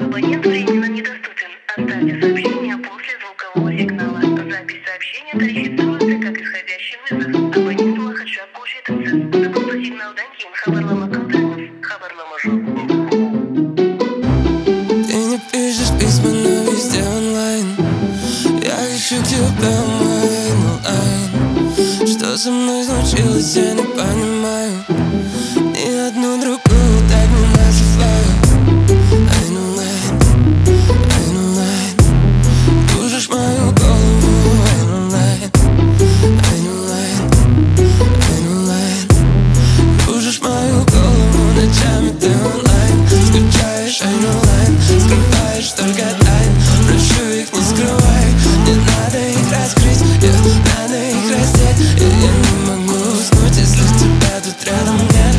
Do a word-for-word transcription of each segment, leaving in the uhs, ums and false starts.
Абонент временно недоступен. Оставьте сообщение после звукового сигнала. Запись сообщения тарифицируется как исходящий вызов. Абонент уахатша кушетинсіз. Дыбылды сигналдан кейін хабарлама қалдырыңыз. Хабарлама жоқ. Ты не пишешь письма, но везде онлайн. Я хочу к тебе онлайн, онлайн. Что со мной случилось, я не понимаю. Ни одну другую так не называю. Айн онлайн, айн онлайн. Кружишь мою голову, айн онлайн, айн онлайн, айн онлайн. Кружишь мою голову, ночами ты онлайн. Скучаешь, айн онлайн. Скрываешь только тайн. Прошу их не скрывай. Не надо их раскрыть, yeah. Надо их раздеть, yeah. Я не могу уснуть, если тебя тут рядом нет.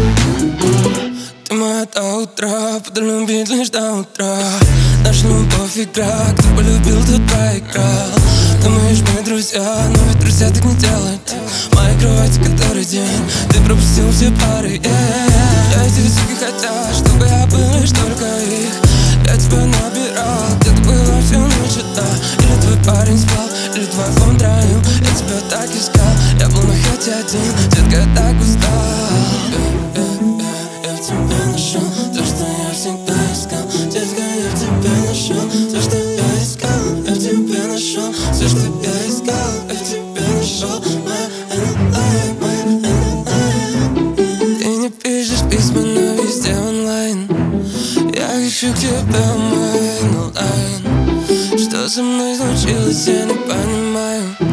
Ты моя до утра, буду любить лишь до утра. Наша любовь игра, кто полюбил, тот проиграл. Думаешь, мы друзья, но ведь друзья так не делают. В моей кровати который день, ты пропустил все пары, yeah. Я эти высоки хотят, чтобы я был лишь только их. Я тебя набирал, где ты была всю ночь одна. Или твой парень спал, или твой фон троил. Я тебя так искал, я был на хоть один. Детка, я так устал. Я в тебе нашел то, что я всегда искал. Детка, я в тебе нашел то, что я искал. Я в тебе нашел все, что я искал. Я в тебе нашел моя онлайн, моя онлайн. Ты не пишешь письма, но везде онлайн. Я хочу к тебе онлайн, онлайн. Что со мной случилось, я не понимаю.